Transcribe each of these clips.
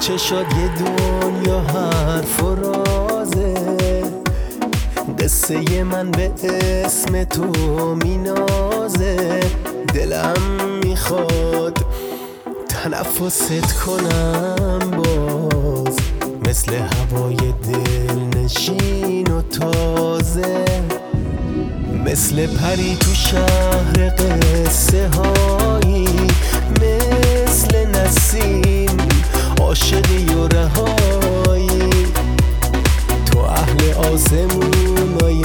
چه شد یه دنیا حرف و رازه، قصه من به اسم تو مینازه. دلم میخواد تنفست کنم باز، مثل هوای دلنشین و تازه، مثل پری تو شهر قصه هایی، مثل نسیم عاشقی و رهایی. تو اهل آسمونای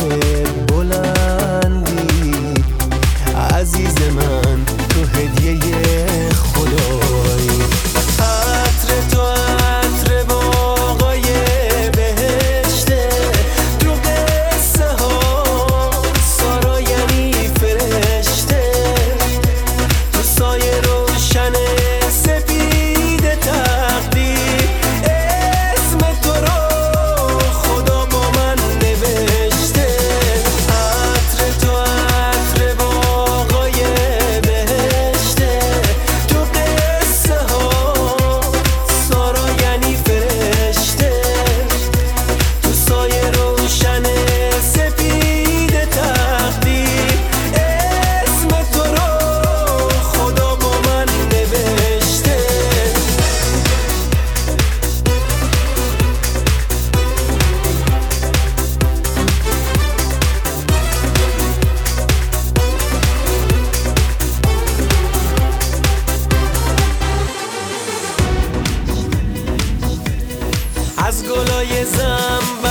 بلندی، عزیز من تو هدیه خدایی. عطر تو عطر باغای بهشته، تو قصه ها سارا یعنی فرشته، تو سایه روشن سپید تقدیر، اسم تو رو خدا با من نوشته. عطر تو عطر باغای بهشته، تو قصه ها سارا یعنی فرشته، تو سایه روشن سپید تقدیر، اسم تو رو خدا با من نوشته. از گلای زنبور